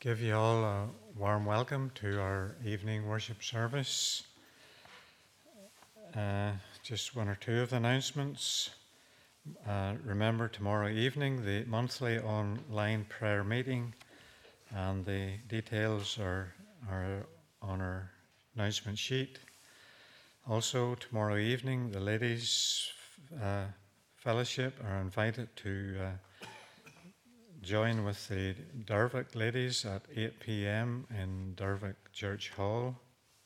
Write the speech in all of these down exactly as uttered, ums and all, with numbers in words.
give you all a warm welcome to our evening worship service. Uh, just one or two of the announcements. Uh, remember tomorrow evening the monthly online prayer meeting, and the details are, are on our announcement sheet. Also tomorrow evening the ladies uh, fellowship are invited to uh, join with the Dervick ladies at eight p.m. in Dervick Church Hall.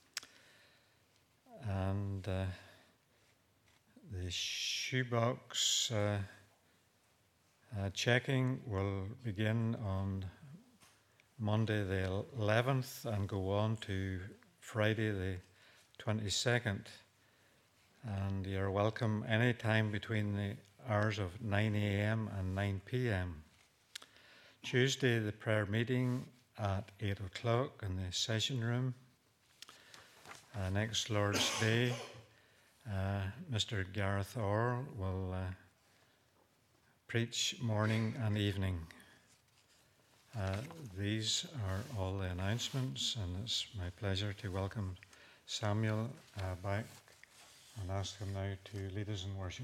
And uh, the shoebox uh, uh, checking will begin on Monday the eleventh and go on to Friday the twenty-second. And you're welcome any time between the hours of nine a.m. and nine p.m. Tuesday, the prayer meeting at eight o'clock in the session room. Uh, next Lord's Day, uh, Mister Gareth Orr will uh, preach morning and evening. Uh, these are all the announcements, and it's my pleasure to welcome Samuel uh, back and ask him now to lead us in worship.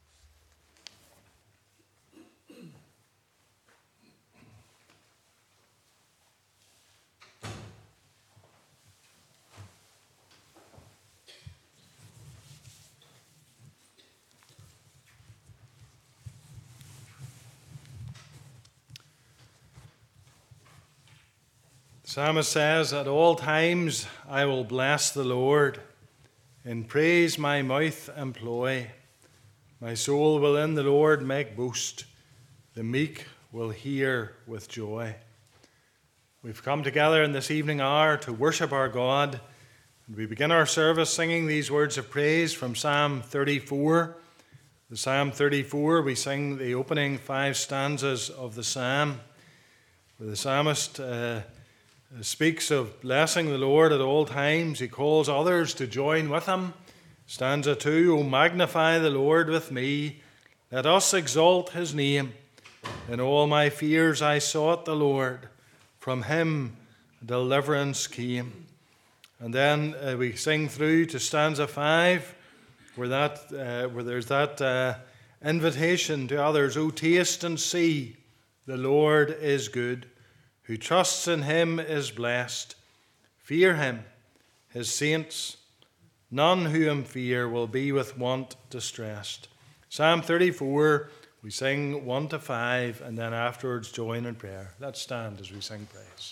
The psalmist says, "At all times I will bless the Lord. In praise my mouth employ. My soul will in the Lord make boast. The meek will hear with joy." We've come together in this evening hour to worship our God. And we begin our service singing these words of praise from Psalm thirty-four. The Psalm thirty-four, we sing the opening five stanzas of the psalm, where the psalmist uh, speaks of blessing the Lord at all times. He calls others to join with him. Stanza two, "O magnify the Lord with me, let us exalt his name. In all my fears I sought the Lord, from him deliverance came." And then uh, we sing through to stanza five, where that uh, where there's that uh, invitation to others. "O taste and see, the Lord is good. Who trusts in him is blessed. Fear him, his saints. None who him fear will be with want distressed." Psalm thirty-four, we sing one to five, and then afterwards join in prayer. Let's stand as we sing praise.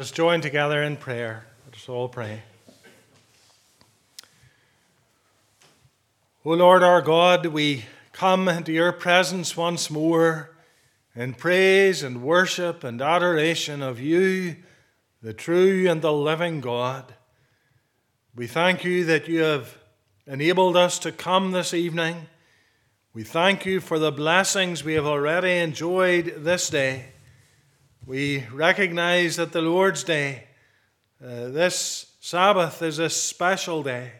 Let's join together in prayer. Let us all pray. O Lord our God, we come into your presence once more in praise and worship and adoration of you, the true and the living God. We thank you that you have enabled us to come this evening. We thank you for the blessings we have already enjoyed this day. We recognize that the Lord's Day, uh, this Sabbath, is a special day,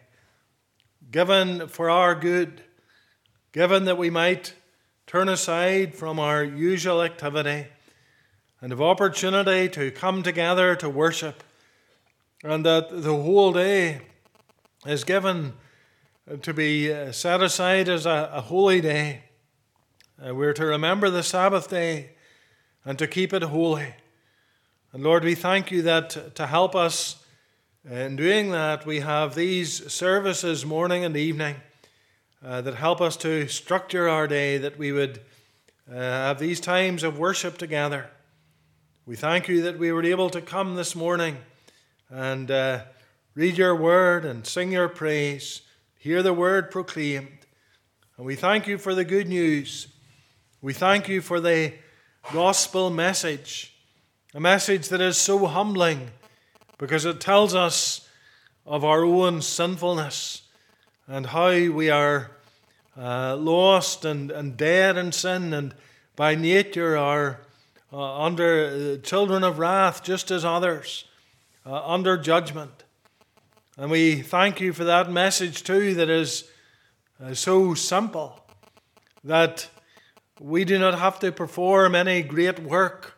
given for our good, given that we might turn aside from our usual activity and have opportunity to come together to worship, and that the whole day is given to be set aside as a, a holy day. Uh, we're to remember the Sabbath day and to keep it holy. And Lord, we thank you that to help us in doing that, we have these services morning and evening uh, that help us to structure our day, that we would uh, have these times of worship together. We thank you that we were able to come this morning and uh, read your word and sing your praise, hear the word proclaimed. And we thank you for the good news. We thank you for the gospel message, a message that is so humbling because it tells us of our own sinfulness and how we are uh, lost and, and dead in sin, and by nature are uh, under uh, children of wrath just as others, uh, under judgment. And we thank you for that message too, that is uh, so simple, that we do not have to perform any great work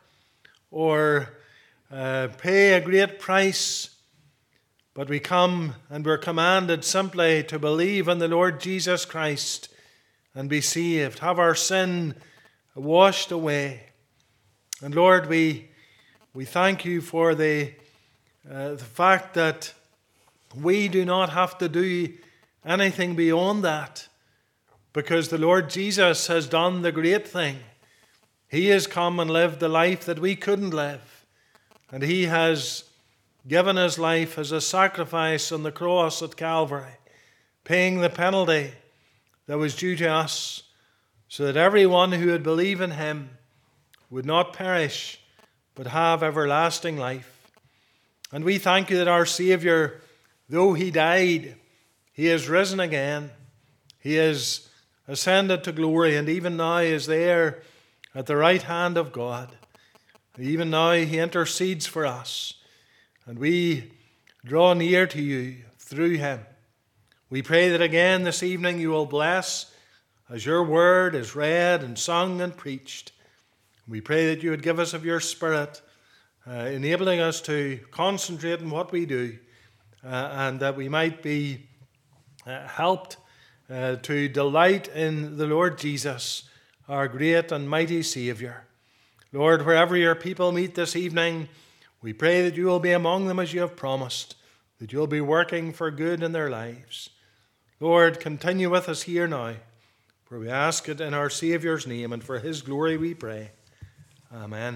or uh, pay a great price, but we come and we're commanded simply to believe in the Lord Jesus Christ and be saved, have our sin washed away. And Lord, we we thank you for the uh, the fact that we do not have to do anything beyond that, because the Lord Jesus has done the great thing. He has come and lived the life that we couldn't live, and He has given His life as a sacrifice on the cross at Calvary, paying the penalty that was due to us, so that everyone who would believe in Him would not perish, but have everlasting life. And we thank you that our Saviour, though He died, He is risen again. He is ascended to glory, and even now is there at the right hand of God. Even now He intercedes for us, and we draw near to you through Him. We pray that again this evening you will bless as your word is read and sung and preached. We pray that you would give us of your Spirit, uh, enabling us to concentrate on what we do, uh, and that we might be uh, helped uh, to delight in the Lord Jesus, our great and mighty Saviour. Lord, wherever your people meet this evening, we pray that you will be among them as you have promised, that you will be working for good in their lives. Lord, continue with us here now, for we ask it in our Saviour's name, and for His glory we pray. Amen.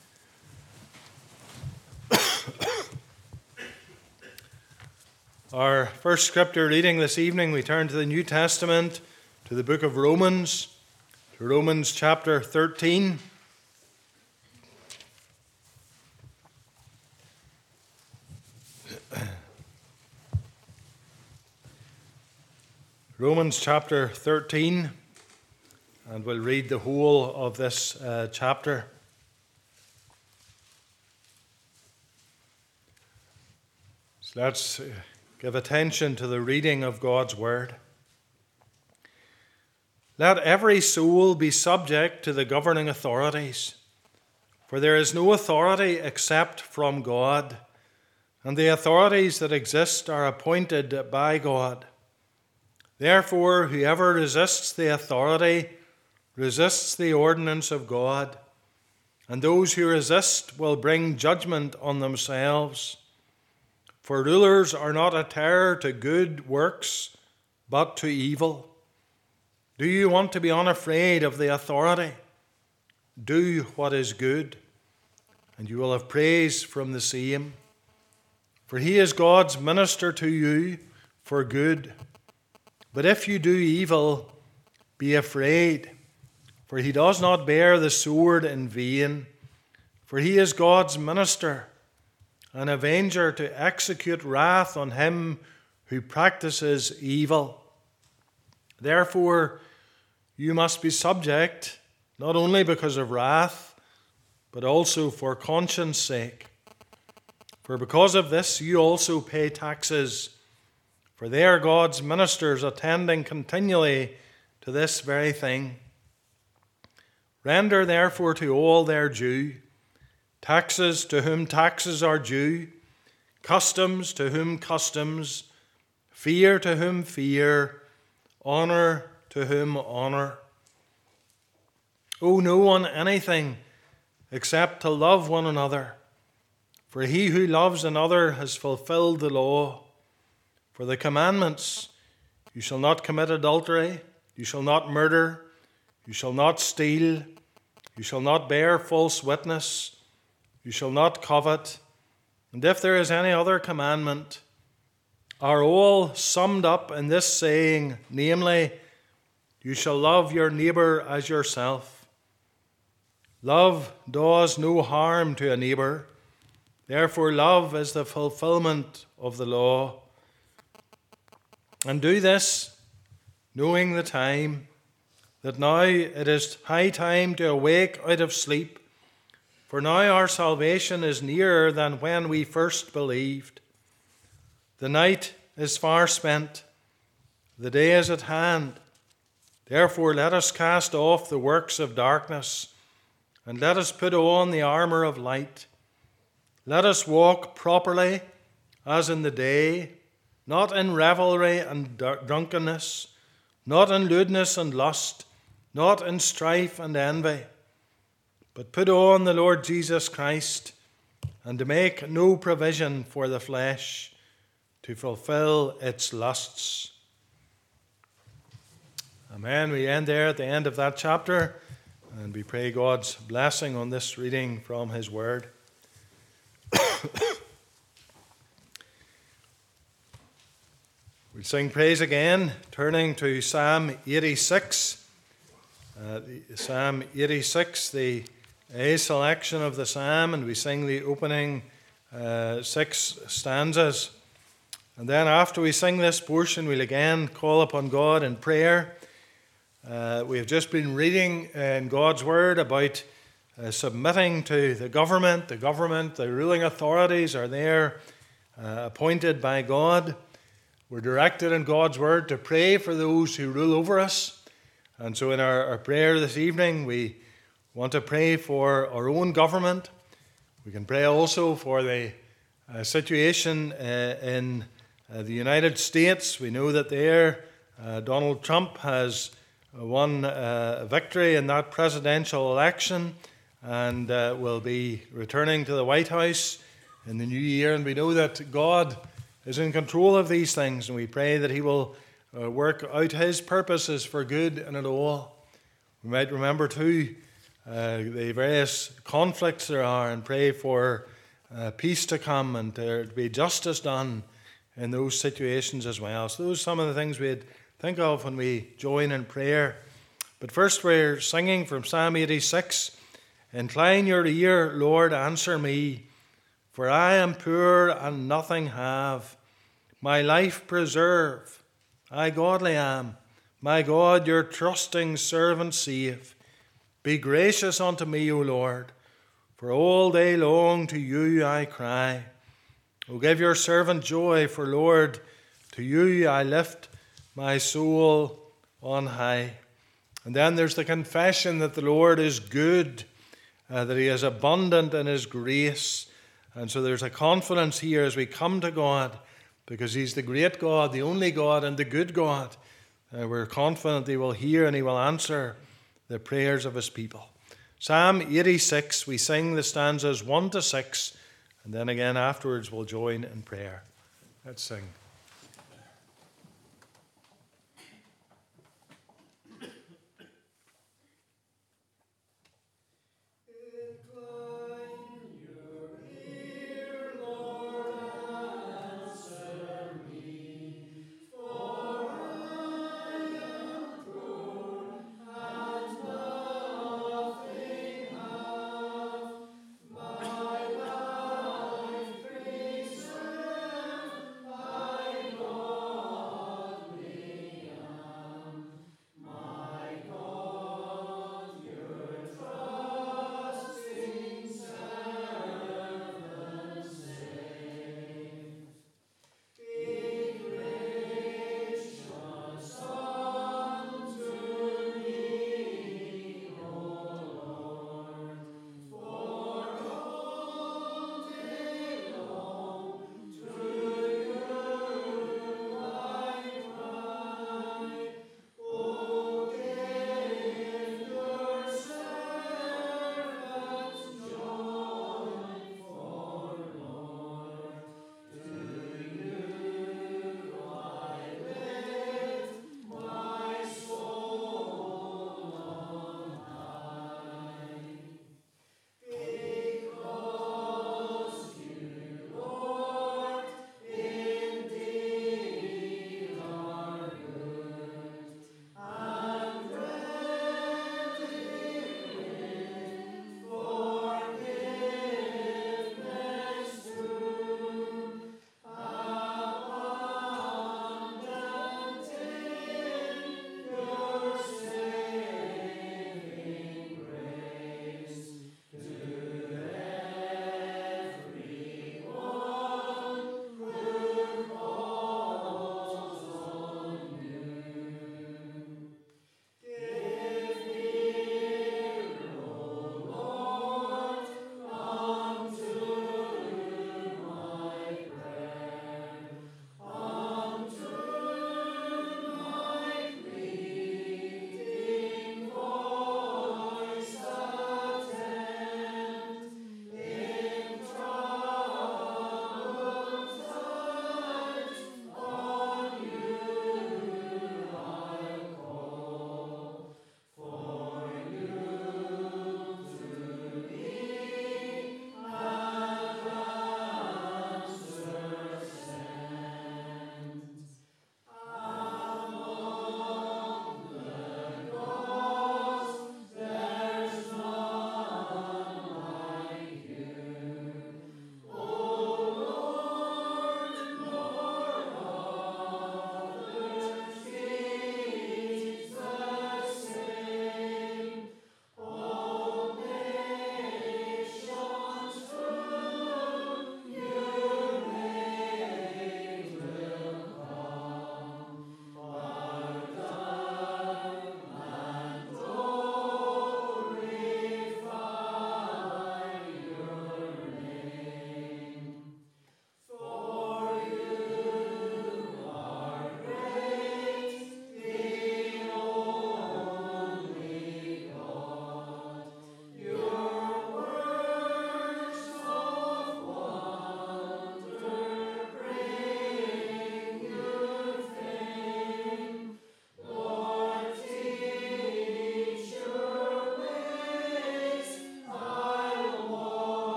Our first scripture reading this evening, we turn to the New Testament, to the book of Romans, to Romans chapter thirteen. Romans chapter thirteen, and we'll read the whole of this uh, chapter. So let's give attention to the reading of God's word. Let every soul be subject to the governing authorities, for there is no authority except from God, and the authorities that exist are appointed by God. Therefore, whoever resists the authority resists the ordinance of God, and those who resist will bring judgment on themselves. For rulers are not a terror to good works, but to evil. Do you want to be unafraid of the authority? Do what is good. and you will have praise from the same. For he is God's minister to you for good. But if you do evil, be afraid, for he does not bear the sword in vain. For he is God's minister, an avenger to execute wrath on him who practices evil. Therefore, you must be subject, not only because of wrath, but also for conscience sake. For because of this you also pay taxes, for they are God's ministers, attending continually to this very thing. Render therefore to all their due: taxes to whom taxes are due, customs to whom customs, fear to whom fear, honor to whom honor. Owe no one anything except to love one another, for he who loves another has fulfilled the law. For the commandments: you shall not commit adultery, you shall not murder, you shall not steal, you shall not bear false witness, you shall not covet, and if there is any other commandment, are all summed up in this saying, namely, you shall love your neighbor as yourself. Love does no harm to a neighbor. Therefore, love is the fulfillment of the law. And do this, knowing the time, that now it is high time to awake out of sleep, for now our salvation is nearer than when we first believed. The night is far spent, the day is at hand. Therefore let us cast off the works of darkness, and let us put on the armor of light. Let us walk properly as in the day, not in revelry and drunkenness, not in lewdness and lust, not in strife and envy, but put on the Lord Jesus Christ, and to make no provision for the flesh to fulfill its lusts. Amen. We end there at the end of that chapter, and we pray God's blessing on this reading from his word. We'll sing praise again, turning to Psalm eighty-six. Uh, Psalm eighty-six, the A selection of the psalm, and we sing the opening uh, six stanzas. And then after we sing this portion, we'll again call upon God in prayer. Uh, we have just been reading in God's word about uh, submitting to the government. The government, the ruling authorities are there, uh, appointed by God. We're directed in God's word to pray for those who rule over us. And so in our, our prayer this evening, we want to pray for our own government. We can pray also for the uh, situation uh, in uh, the United States. We know that there uh, Donald Trump has won uh, a victory in that presidential election and uh, will be returning to the White House in the new year. And we know that God is in control of these things, and we pray that he will uh, work out his purposes for good in it all. We might remember too uh, the various conflicts there are, and pray for uh, peace to come and there to be justice done in those situations as well. So those are some of the things we'd think of when we join in prayer. But first we're singing from Psalm eighty-six. Incline your ear, Lord, answer me, for I am poor and nothing have. My life preserve, I godly am. My God, your trusting servant save. Be gracious unto me, O Lord, for all day long to you I cry. O give your servant joy, for Lord, to you I lift my soul on high. And then there's the confession that the Lord is good, uh, that he is abundant in his grace. And so there's a confidence here as we come to God, because he's the great God, the only God, and the good God. Uh, we're confident he will hear and he will answer the prayers of his people. Psalm eighty-six, we sing the stanzas one to six, and then again afterwards we'll join in prayer. Let's sing. Incline your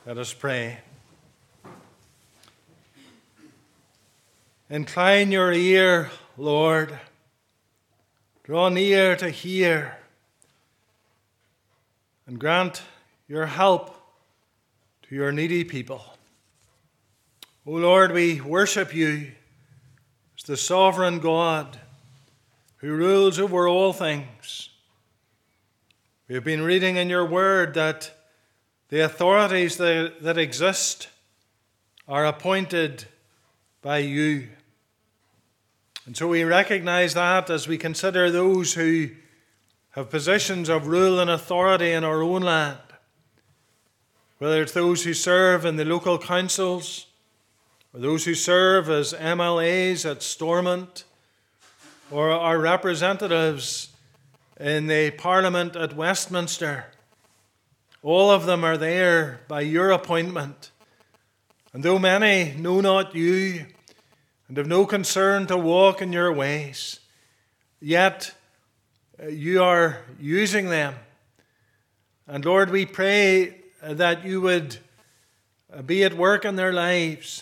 Let us pray. Incline your ear, Lord. Draw near to hear, and grant your help to your needy people. O Lord, we worship you as the sovereign God who rules over all things. We have been reading in your word that the authorities that, that exist are appointed by you. And so we recognize that as we consider those who have positions of rule and authority in our own land, whether it's those who serve in the local councils, or those who serve as M L As at Stormont, or our representatives in the Parliament at Westminster. All of them are there by your appointment. And though many know not you and have no concern to walk in your ways, yet you are using them. And Lord, we pray that you would be at work in their lives.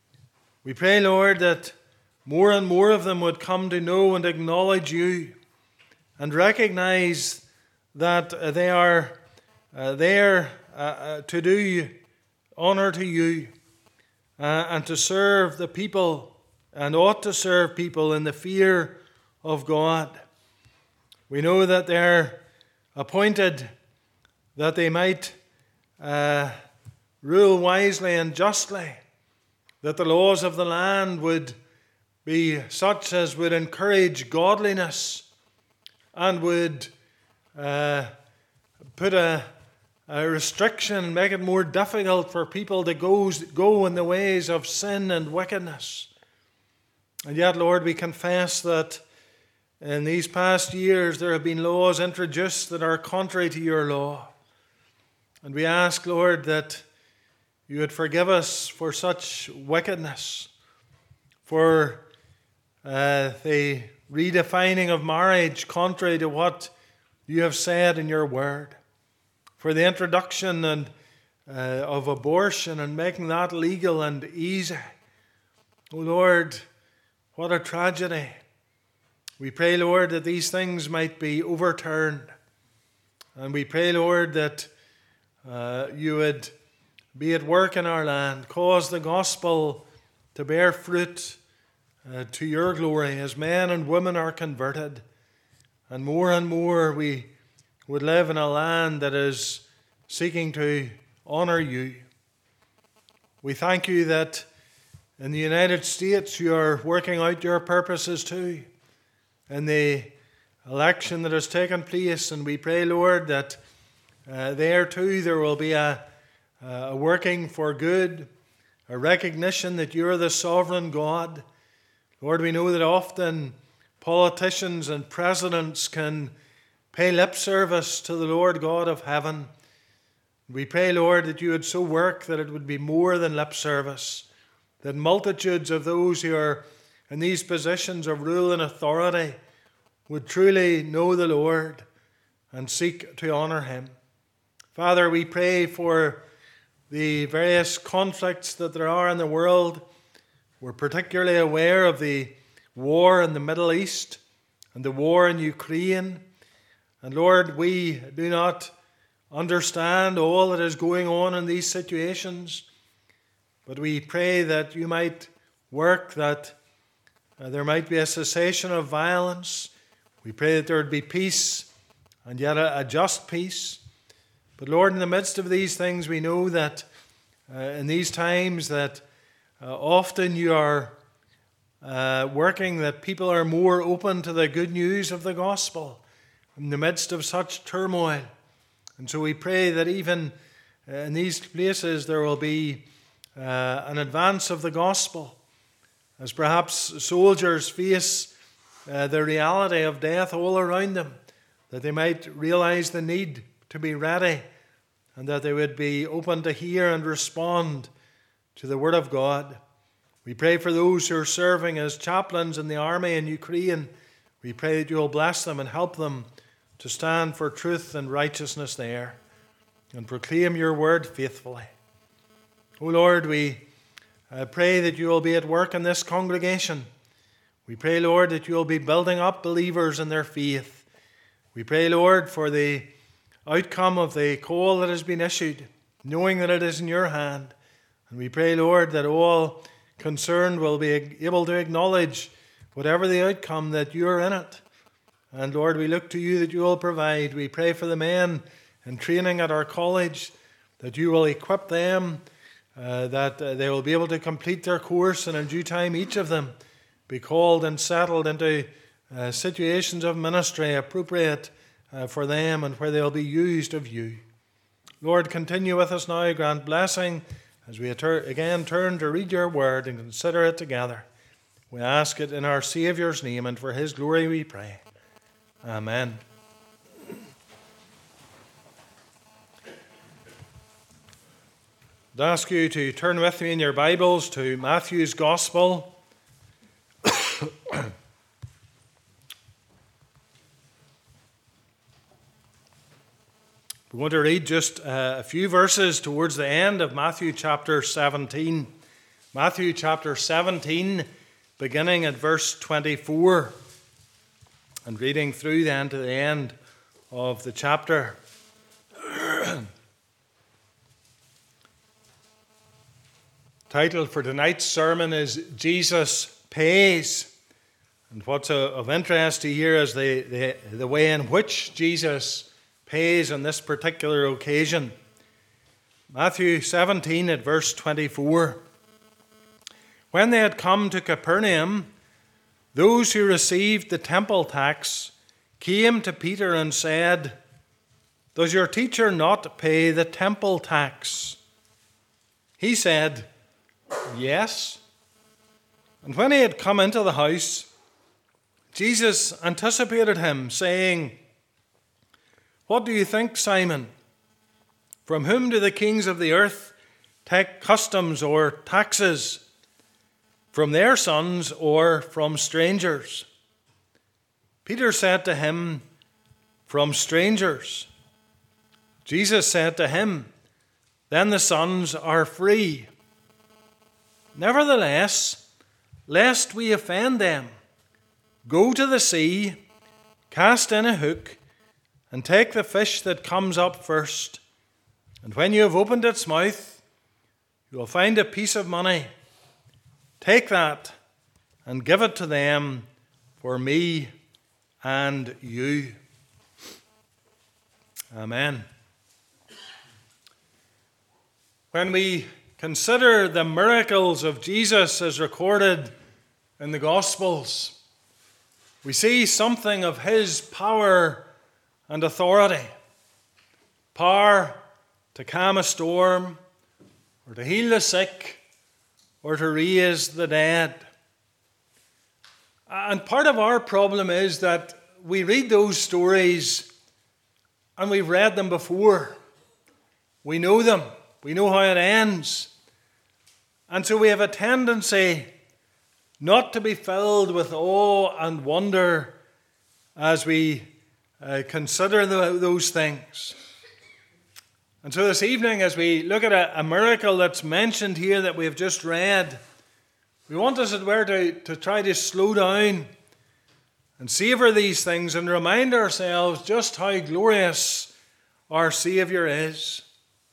We pray, Lord, that more and more of them would come to know and acknowledge you and recognize that they are uh, there uh, uh, to do honor to you uh, and to serve the people, and ought to serve people in the fear of God. We know that they're appointed that they might uh, rule wisely and justly, that the laws of the land would be such as would encourage godliness and would uh, put a, a restriction, make it more difficult for people to go, go in the ways of sin and wickedness. And yet, Lord, we confess that in these past years there have been laws introduced that are contrary to your law. And we ask, Lord, that you would forgive us for such wickedness, for uh, the redefining of marriage contrary to what you have said in your word, for the introduction and, uh, of abortion and making that legal and easy. Oh Lord, what a tragedy. We pray, Lord, that these things might be overturned. And we pray, Lord, that uh, you would be at work in our land, cause the gospel to bear fruit uh, to your glory as men and women are converted. And more and more we would live in a land that is seeking to honor you. We thank you that in the United States you are working out your purposes too, in the election that has taken place. And we pray, Lord, that uh, there too there will be a, a working for good, a recognition that you're the sovereign God. Lord, we know that often politicians and presidents can pay lip service to the Lord God of heaven. We pray, Lord, that you would so work that it would be more than lip service, that multitudes of those who are in these positions of rule and authority would truly know the Lord and seek to honor him. Father, we pray for the various conflicts that there are in the world. We're particularly aware of the war in the Middle East and the war in Ukraine. And Lord, we do not understand all that is going on in these situations, but we pray that you might work, that uh, there might be a cessation of violence. We pray that there would be peace, and yet a, a just peace. But Lord, in the midst of these things, we know that uh, in these times that uh, often you are uh, working that people are more open to the good news of the gospel in the midst of such turmoil. And so we pray that even uh, in these places there will be uh, an advance of the gospel, as perhaps soldiers face uh, the reality of death all around them, that they might realize the need to be ready, and that they would be open to hear and respond to the word of God. We pray for those who are serving as chaplains in the army in Ukraine. We pray that you will bless them and help them to stand for truth and righteousness there and proclaim your word faithfully. O Lord, we uh, pray that you will be at work in this congregation. We pray, Lord, that you will be building up believers in their faith. We pray, Lord, for the outcome of the call that has been issued, knowing that it is in your hand. And we pray, Lord, that all concerned will be able to acknowledge, whatever the outcome, that you are in it. And Lord, we look to you that you will provide. We pray for the men in training at our college, that you will equip them, uh, that uh, they will be able to complete their course, and in due time each of them be called and settled into uh, situations of ministry appropriate uh, for them and where they'll be used of you. Lord, continue with us now, grant blessing as we again turn to read your word and consider it together. We ask it in our Saviour's name, and for his glory we pray. Amen. I'd ask you to turn with me in your Bibles to Matthew's Gospel. We're going to read just uh, a few verses towards the end of Matthew chapter seventeen. Matthew chapter seventeen, beginning at verse twenty-four, and reading through then to the end of the chapter. Title for tonight's sermon is Jesus Pays. And what's of interest to hear is the, the, the way in which Jesus pays on this particular occasion. Matthew seventeen at verse twenty-four. When they had come to Capernaum, those who received the temple tax came to Peter and said, "Does your teacher not pay the temple tax?" He said, "Yes." And when he had come into the house, Jesus anticipated him, saying, "What do you think, Simon? From whom do the kings of the earth take customs or taxes? From their sons or from strangers?" Peter said to him, "From strangers." Jesus said to him, "Then the sons are free. Nevertheless, lest we offend them, go to the sea, cast in a hook, and take the fish that comes up first. And when you have opened its mouth, you will find a piece of money. Take that and give it to them for me and you." Amen. When we consider the miracles of Jesus as recorded in the Gospels, we see something of his power and authority. Power to calm a storm, or to heal the sick, or to raise the dead. And part of our problem is that we read those stories and we've read them before. We know them. We know how it ends. And so we have a tendency not to be filled with awe and wonder as we uh, consider the, those things. And so this evening, as we look at a, a miracle that's mentioned here that we have just read, we want, as it were, to, to try to slow down and savor these things and remind ourselves just how glorious our Saviour is.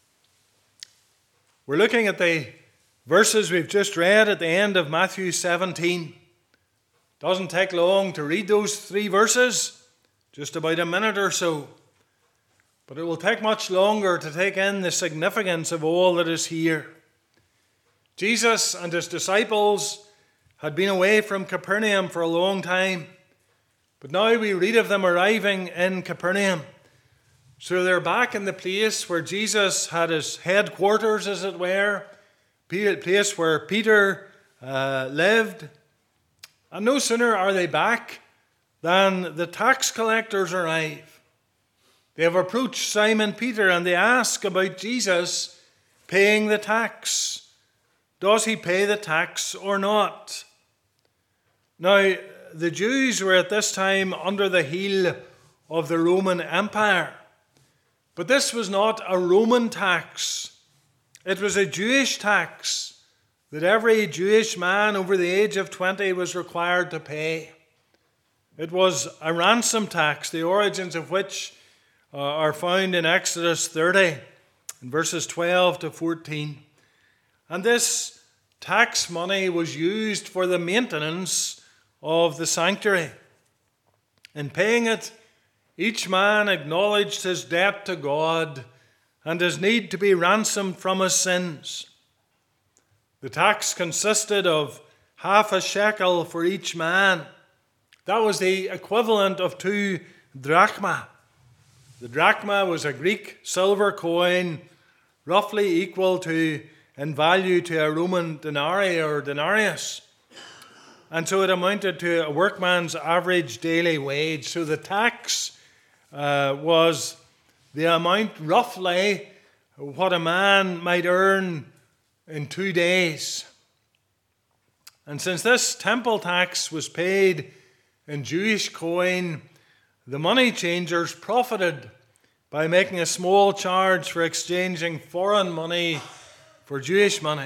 We're looking at the verses we've just read at the end of Matthew seventeen. It doesn't take long to read those three verses, just about a minute or so. But it will take much longer to take in the significance of all that is here. Jesus and his disciples had been away from Capernaum for a long time, but now we read of them arriving in Capernaum. So they're back in the place where Jesus had his headquarters, as it were, the place where Peter uh, lived. And no sooner are they back than the tax collectors arrive. They have approached Simon Peter and they ask about Jesus paying the tax. Does he pay the tax or not? Now, the Jews were at this time under the heel of the Roman Empire. But this was not a Roman tax. It was a Jewish tax that every Jewish man over the age of twenty was required to pay. It was a ransom tax, the origins of which uh, are found in Exodus thirty, in verses twelve to fourteen. And this tax money was used for the maintenance of the sanctuary. In paying it, each man acknowledged his debt to God and his need to be ransomed from his sins. The tax consisted of half a shekel for each man. That was the equivalent of two drachma. The drachma was a Greek silver coin roughly equal to, in value, to a Roman denarii or denarius. And so it amounted to a workman's average daily wage. So the tax uh, was the amount roughly what a man might earn in two days. And since this temple tax was paid in Jewish coin, the money changers profited by making a small charge for exchanging foreign money for Jewish money.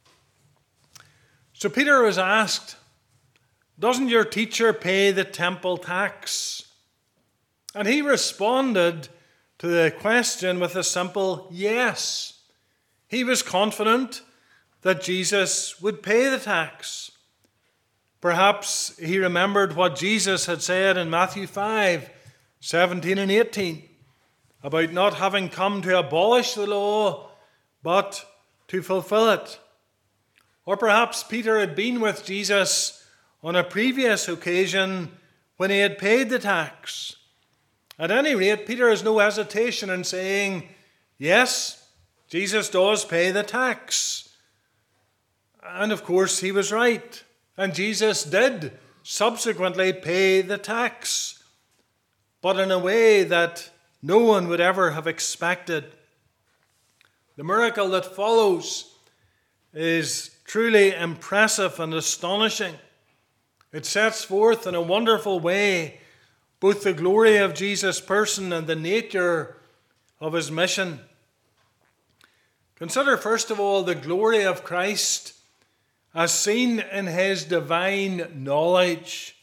So Peter was asked, "Doesn't your teacher pay the temple tax?" And he responded to the question with a simple yes. He was confident that Jesus would pay the tax. Perhaps he remembered what Jesus had said in Matthew five, seventeen and eighteen, about not having come to abolish the law, but to fulfill it. Or perhaps Peter had been with Jesus on a previous occasion when he had paid the tax. At any rate, Peter has no hesitation in saying, yes, Jesus does pay the tax. And of course, he was right. And Jesus did subsequently pay the tax, but in a way that no one would ever have expected. The miracle that follows is truly impressive and astonishing. It sets forth in a wonderful way both the glory of Jesus' person and the nature of his mission. Consider first of all the glory of Christ as seen in his divine knowledge.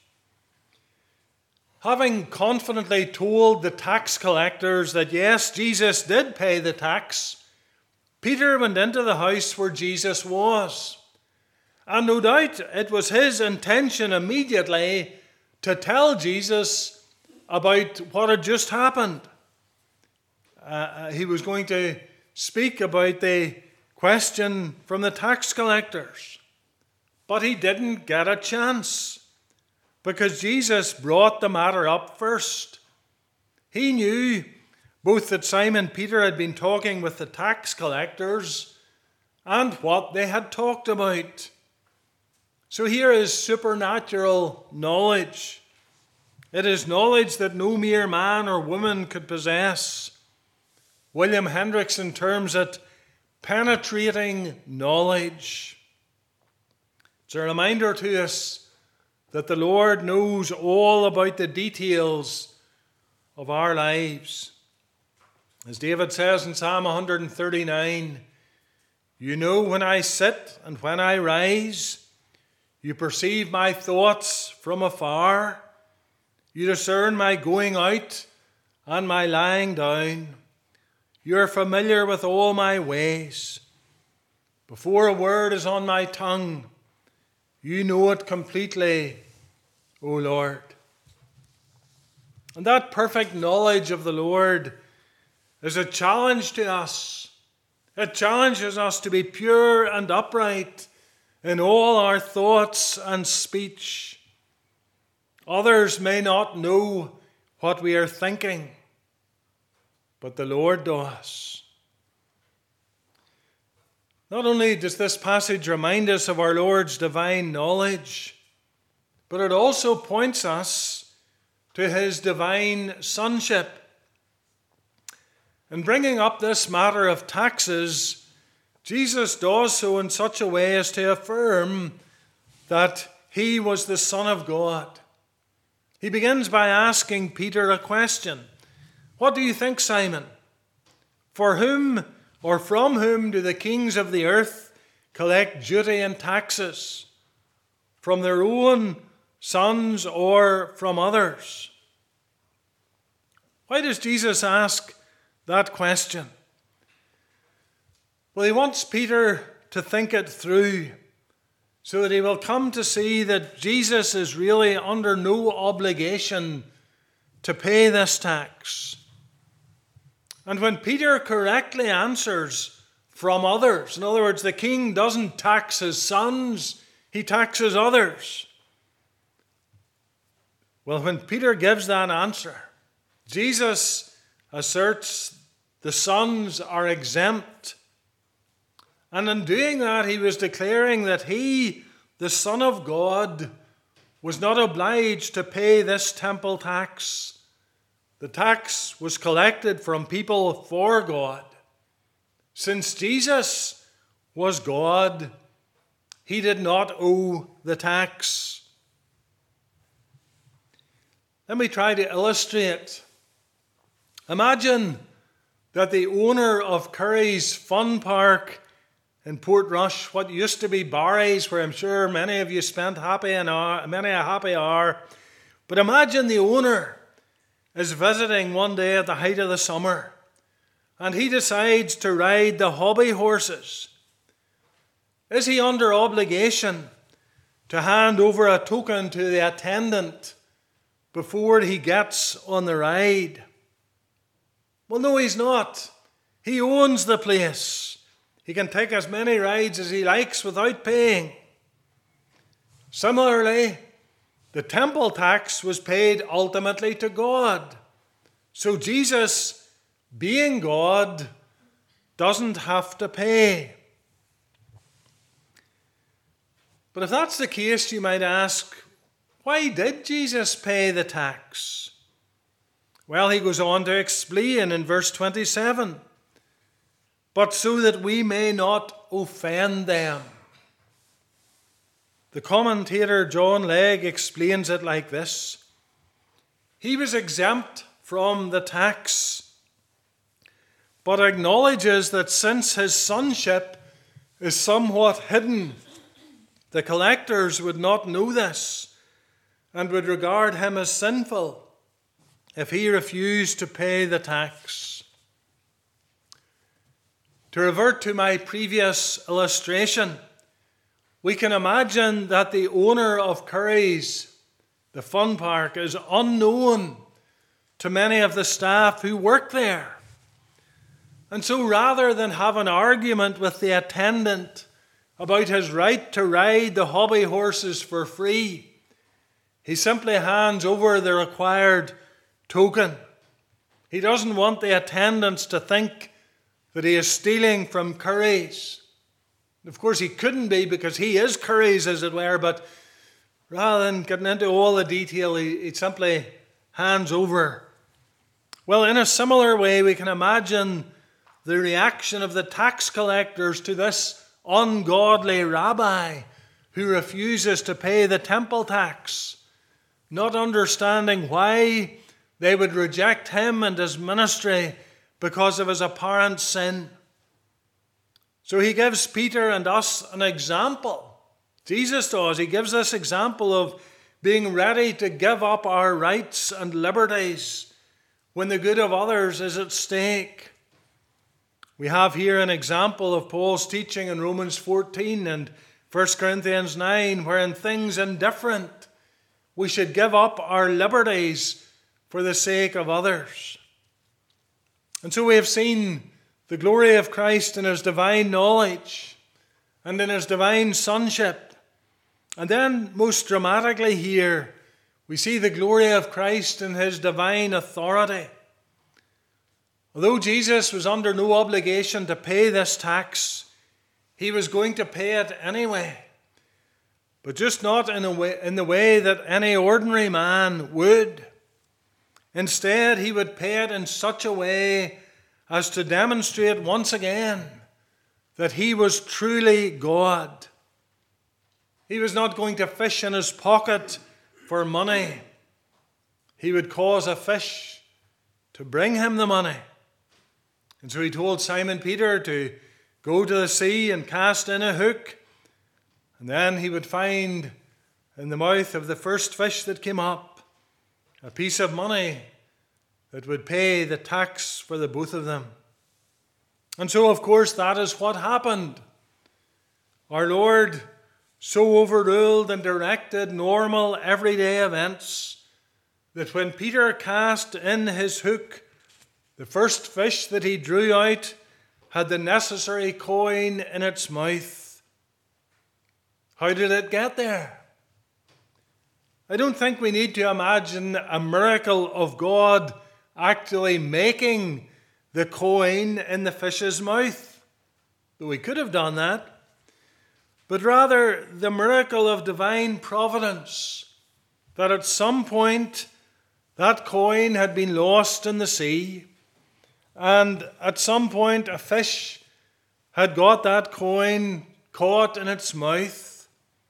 Having confidently told the tax collectors that yes, Jesus did pay the tax, Peter went into the house where Jesus was. And no doubt it was his intention immediately to tell Jesus about what had just happened. Uh, he was going to speak about the question from the tax collectors. But he didn't get a chance because Jesus brought the matter up first. He knew both that Simon Peter had been talking with the tax collectors and what they had talked about. So here is supernatural knowledge. It is knowledge that no mere man or woman could possess. William Hendrickson terms it penetrating knowledge. It's a reminder to us that the Lord knows all about the details of our lives. As David says in Psalm one thirty-nine, "You know when I sit and when I rise. You perceive my thoughts from afar. You discern my going out and my lying down. You are familiar with all my ways. Before a word is on my tongue, you know it completely, O Lord." And that perfect knowledge of the Lord is a challenge to us. It challenges us to be pure and upright in all our thoughts and speech. Others may not know what we are thinking, but the Lord does. Not only does this passage remind us of our Lord's divine knowledge, but it also points us to his divine sonship. In bringing up this matter of taxes, Jesus does so in such a way as to affirm that he was the Son of God. He begins by asking Peter a question. "What do you think, Simon? For whom Or from whom do the kings of the earth collect duty and taxes? From their own sons or from others? Why does Jesus ask that question? Well, he wants Peter to think it through so that he will come to see that Jesus is really under no obligation to pay this tax. And when Peter correctly answers from others, in other words, the king doesn't tax his sons, he taxes others. Well, when Peter gives that answer, Jesus asserts the sons are exempt. And in doing that, he was declaring that he, the Son of God, was not obliged to pay this temple tax. The tax was collected from people for God. Since Jesus was God, he did not owe the tax. Let me try to illustrate. Imagine that the owner of Curry's Fun Park in Portrush, what used to be Barry's, where I'm sure many of you spent happy an hour, many a happy hour, but imagine the owner is visiting one day at the height of the summer, and he decides to ride the hobby horses. Is he under obligation to hand over a token to the attendant before he gets on the ride? Well, no, he's not. He owns the place. He can take as many rides as he likes without paying. Similarly, the temple tax was paid ultimately to God. So Jesus, being God, doesn't have to pay. But if that's the case, you might ask, why did Jesus pay the tax? Well, he goes on to explain in verse twenty-seven, but so that we may not offend them. The commentator John Legg explains it like this. He was exempt from the tax, but acknowledges that since his sonship is somewhat hidden, the collectors would not know this and would regard him as sinful if he refused to pay the tax. To revert to my previous illustration, we can imagine that the owner of Curry's, the fun park, is unknown to many of the staff who work there. And so rather than have an argument with the attendant about his right to ride the hobby horses for free, he simply hands over the required token. He doesn't want the attendants to think that he is stealing from Curry's. Of course, he couldn't be because he is Curry's, as it were, but rather than getting into all the detail, he, he simply hands over. Well, in a similar way, we can imagine the reaction of the tax collectors to this ungodly rabbi who refuses to pay the temple tax, not understanding why they would reject him and his ministry because of his apparent sin. So he gives Peter and us an example. Jesus does. He gives this example of being ready to give up our rights and liberties when the good of others is at stake. We have here an example of Paul's teaching in Romans fourteen and First Corinthians nine, where in things indifferent we should give up our liberties for the sake of others. And so we have seen the glory of Christ in his divine knowledge and in his divine sonship. And then, most dramatically here, we see the glory of Christ in his divine authority. Although Jesus was under no obligation to pay this tax, he was going to pay it anyway, but just not in, a way, in the way that any ordinary man would. Instead, he would pay it in such a way as to demonstrate once again that he was truly God. He was not going to fish in his pocket for money. He would cause a fish to bring him the money. And so he told Simon Peter to go to the sea and cast in a hook, and then he would find in the mouth of the first fish that came up a piece of money that would pay the tax for the both of them. And so, of course, that is what happened. Our Lord so overruled and directed normal, everyday events that when Peter cast in his hook, the first fish that he drew out had the necessary coin in its mouth. How did it get there? I don't think we need to imagine a miracle of God actually making the coin in the fish's mouth, though we could have done that, but rather the miracle of divine providence, that at some point that coin had been lost in the sea, and at some point a fish had got that coin caught in its mouth.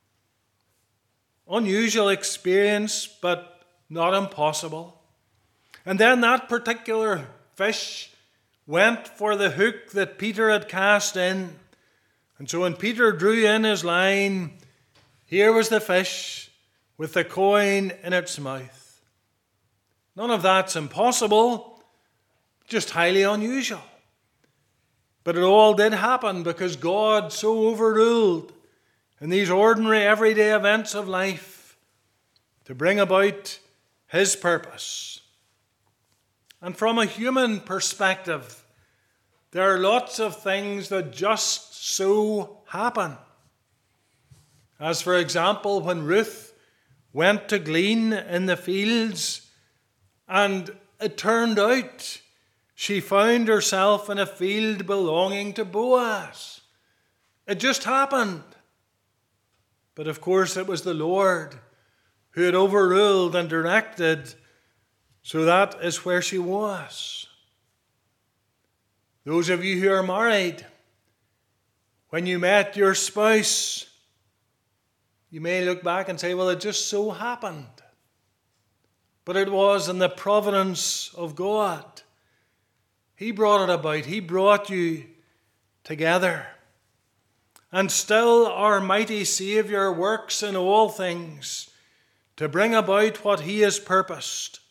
Unusual experience, but not impossible. And then that particular fish went for the hook that Peter had cast in. And so when Peter drew in his line, here was the fish with the coin in its mouth. None of that's impossible, just highly unusual. But it all did happen because God so overruled in these ordinary everyday events of life to bring about his purpose. And from a human perspective, there are lots of things that just so happen. As for example, when Ruth went to glean in the fields, and it turned out she found herself in a field belonging to Boaz. It just happened. But of course it was the Lord who had overruled and directed, so that is where she was. Those of you who are married, when you met your spouse, you may look back and say, well, it just so happened. But it was in the providence of God. He brought it about. He brought you together. And still our mighty Saviour works in all things to bring about what he has purposed.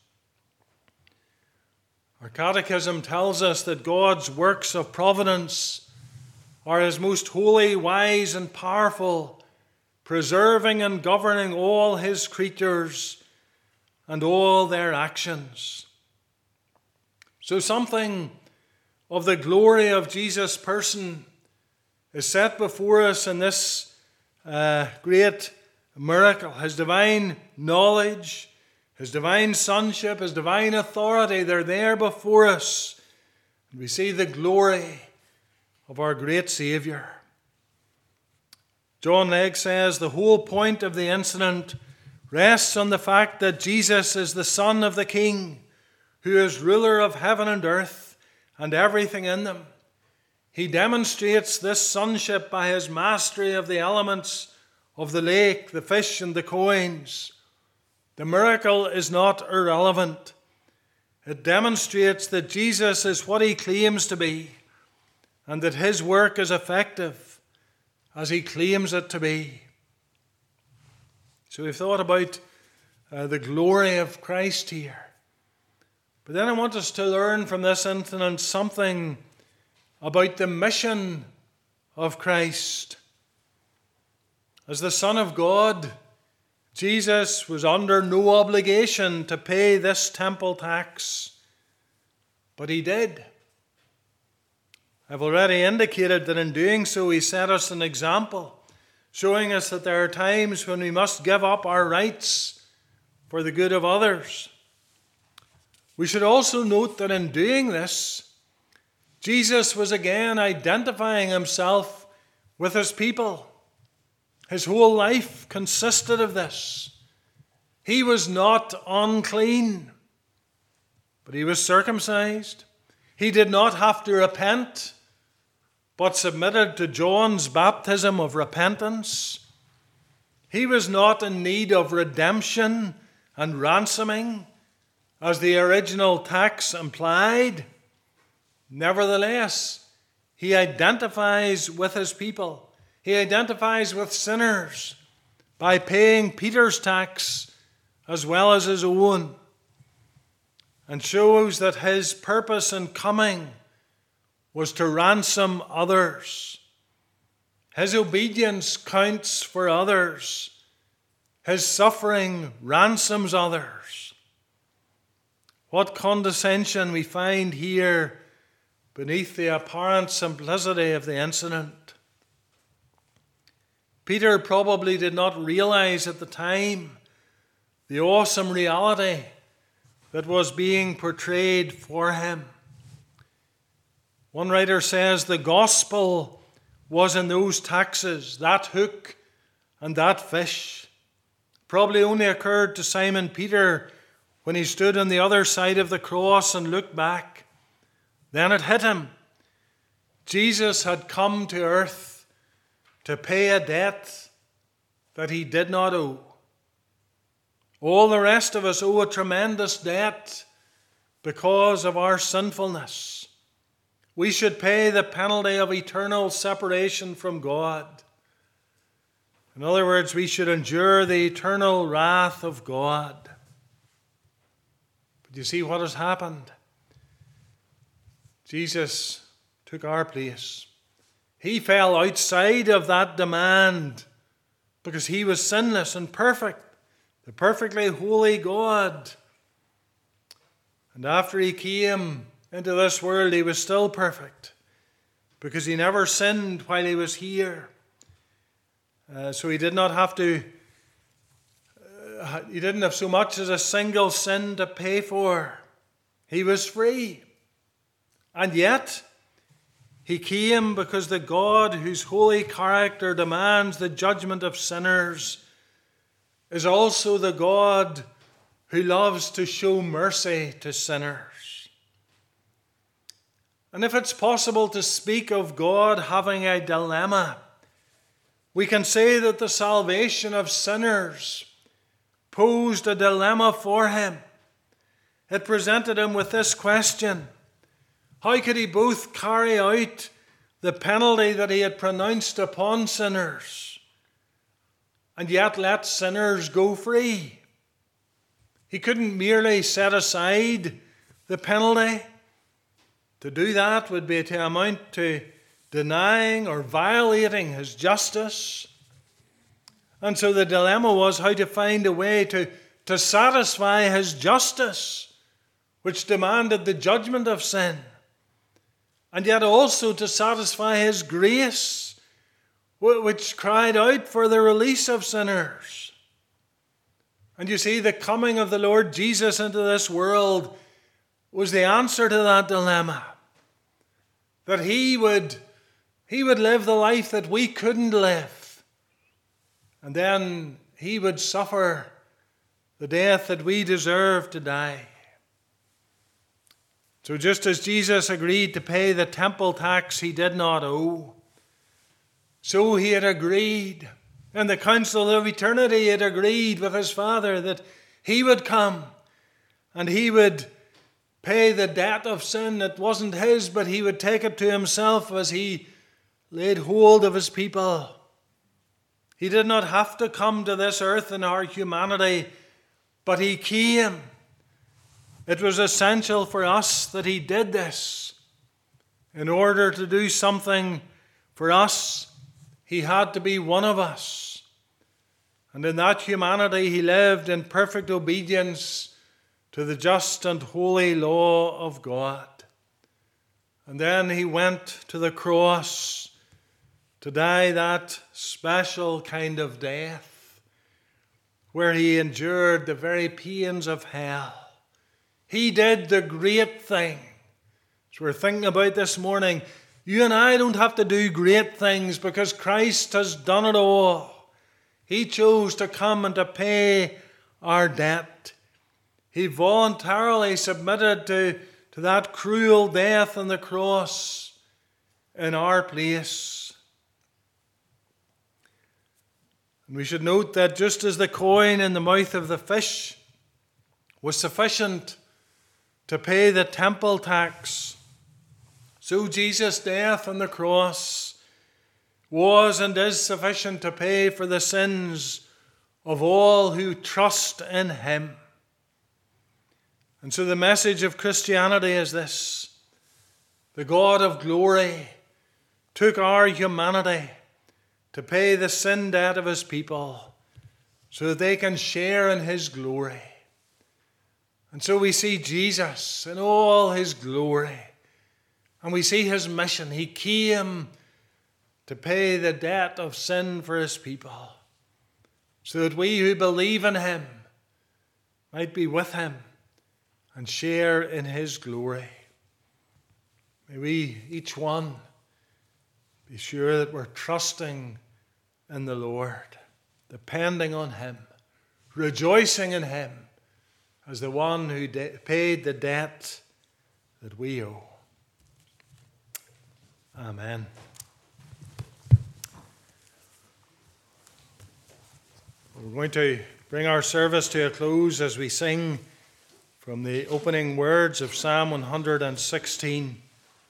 Our catechism tells us that God's works of providence are his most holy, wise, and powerful, preserving and governing all his creatures and all their actions. So something of the glory of Jesus' person is set before us in this uh, great miracle. His divine knowledge, his divine sonship, his divine authority, they're there before us. And we see the glory of our great Saviour. John Legge says the whole point of the incident rests on the fact that Jesus is the Son of the King, who is ruler of heaven and earth and everything in them. He demonstrates this sonship by his mastery of the elements of the lake, the fish, and the coins. The miracle is not irrelevant. It demonstrates that Jesus is what he claims to be, and that his work is effective as he claims it to be. So we've thought about uh, the glory of Christ here. But then I want us to learn from this incident something about the mission of Christ. As the Son of God, Jesus was under no obligation to pay this temple tax, but he did. I've already indicated that in doing so he set us an example, showing us that there are times when we must give up our rights for the good of others. We should also note that in doing this, Jesus was again identifying himself with his people. His whole life consisted of this. He was not unclean, but he was circumcised. He did not have to repent, but submitted to John's baptism of repentance. He was not in need of redemption and ransoming, as the original tax implied, Nevertheless, he identifies with his people. He identifies with sinners by paying Peter's tax as well as his own, and shows that his purpose in coming was to ransom others. His obedience counts for others. His suffering ransoms others. What condescension we find here beneath the apparent simplicity of the incident. Peter probably did not realize at the time the awesome reality that was being portrayed for him. One writer says the gospel was in those taxes, that hook and that fish. Probably only occurred to Simon Peter when he stood on the other side of the cross and looked back. Then it hit him. Jesus had come to earth to pay a debt that he did not owe. All the rest of us owe a tremendous debt because of our sinfulness. We should pay the penalty of eternal separation from God. In other words, we should endure the eternal wrath of God. But you see what has happened? Jesus took our place. He fell outside of that demand because he was sinless and perfect, the perfectly holy God. And after he came into this world, he was still perfect because he never sinned while he was here. Uh, so he did not have to, uh, he didn't have so much as a single sin to pay for. He was free. And yet, he came because the God whose holy character demands the judgment of sinners is also the God who loves to show mercy to sinners. And if it's possible to speak of God having a dilemma, we can say that the salvation of sinners posed a dilemma for him. It presented him with this question: how could he both carry out the penalty that he had pronounced upon sinners and yet let sinners go free? He couldn't merely set aside the penalty. To do that would be to amount to denying or violating his justice. And so the dilemma was how to find a way to, to satisfy his justice, which demanded the judgment of sin, and yet also to satisfy his grace, which cried out for the release of sinners. And you see, the coming of the Lord Jesus into this world was the answer to that dilemma. That he would, he would live the life that we couldn't live. And then he would suffer the death that we deserve to die. So just as Jesus agreed to pay the temple tax he did not owe, so he had agreed, in the council of eternity, he had agreed with his Father that he would come and he would pay the debt of sin that wasn't his, but he would take it to himself as he laid hold of his people. He did not have to come to this earth in our humanity, but he came. It was essential for us that he did this. In order to do something for us, he had to be one of us. And in that humanity, he lived in perfect obedience to the just and holy law of God. And then he went to the cross to die that special kind of death where he endured the very pains of hell. He did the great thing. As we're thinking about this morning, you and I don't have to do great things because Christ has done it all. He chose to come and to pay our debt. He voluntarily submitted to, to that cruel death on the cross in our place. And we should note that just as the coin in the mouth of the fish was sufficient to pay the temple tax, So Jesus' death on the cross was and is sufficient to pay for the sins of all who trust in him. And so the message of Christianity is this: the God of glory took our humanity to pay the sin debt of his people so that they can share in his glory. And so we see Jesus in all his glory, and we see his mission. He came to pay the debt of sin for his people, so that we who believe in him might be with him and share in his glory. May we, each one, be sure that we're trusting in the Lord, depending on him, rejoicing in him as the one who de- paid the debt that we owe. Amen. We're going to bring our service to a close as we sing from the opening words of Psalm one hundred sixteen.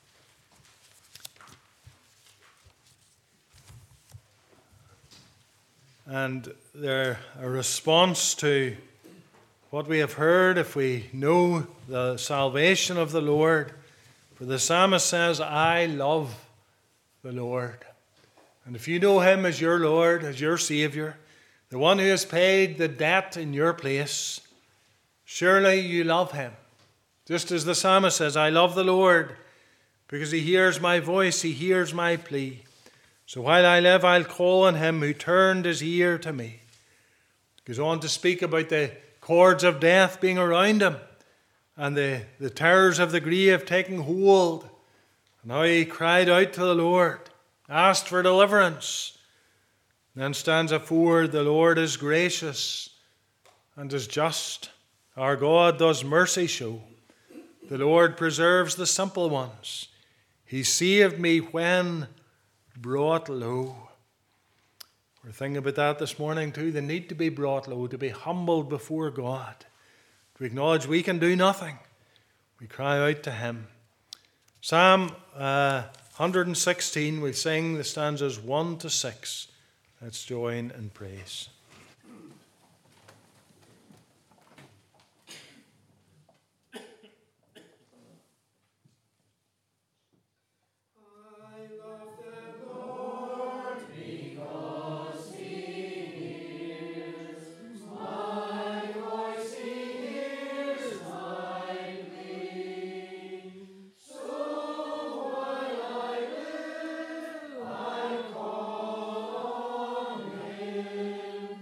And they're a response to what we have heard if we know the salvation of the Lord. For the psalmist says, I love the Lord. And if you know him as your Lord, as your Savior, the one who has paid the debt in your place, surely you love him. Just as the psalmist says, I love the Lord because he hears my voice, he hears my plea. So while I live, I'll call on him who turned his ear to me. He goes on to speak about the cords of death being around him and the, the terrors of the grave taking hold. And how he cried out to the Lord, asked for deliverance. And then stanza four, the Lord is gracious and is just. Our God does mercy show. The Lord preserves the simple ones. He saved me when brought low. We're thinking about that this morning too. The need to be brought low, to be humbled before God, to acknowledge we can do nothing. We cry out to him. Psalm uh, one hundred sixteen, we'll sing the stanzas one to six. Let's join in praise. Him.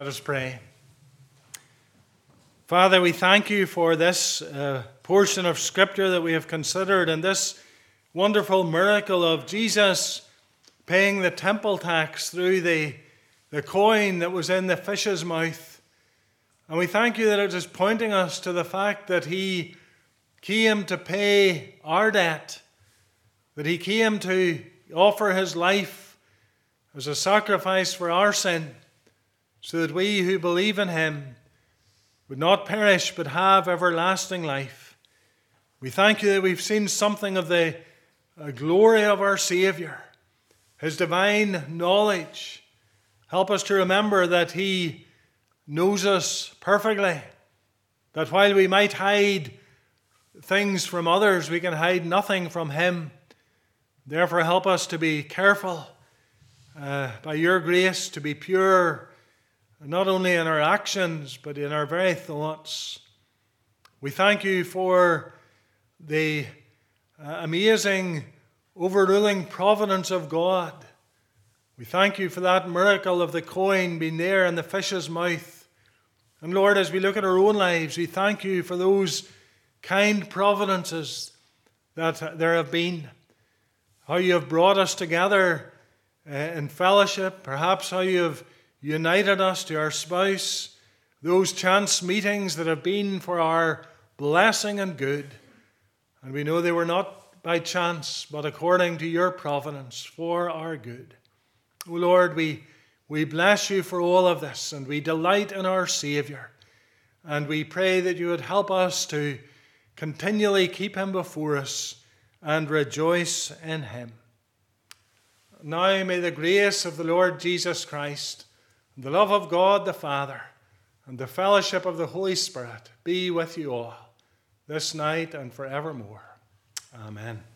Let us pray. Father, we thank you for this uh, portion of Scripture that we have considered and this wonderful miracle of Jesus paying the temple tax through the, the coin that was in the fish's mouth. And we thank you that it is pointing us to the fact that he came to pay our debt, that he came to offer his life as a sacrifice for our sin, so that we who believe in him would not perish but have everlasting life. We thank you that we've seen something of the uh, glory of our Saviour, his divine knowledge. Help us to remember that he knows us perfectly, that while we might hide things from others, we can hide nothing from him. Therefore, help us to be careful, uh, by your grace, to be pure, not only in our actions, but in our very thoughts. We thank you for the uh, amazing overruling providence of God. We thank you for that miracle of the coin being there in the fish's mouth. And Lord, as we look at our own lives, we thank you for those kind providences that there have been. How you have brought us together uh, in fellowship, perhaps how you have united us to our spouse, those chance meetings that have been for our blessing and good. And we know they were not by chance, but according to your providence for our good. O Lord, we, we bless you for all of this, and we delight in our Saviour. And we pray that you would help us to continually keep him before us and rejoice in him. Now may the grace of the Lord Jesus Christ, and the love of God the Father, and the fellowship of the Holy Spirit be with you all, this night and forevermore. Amen.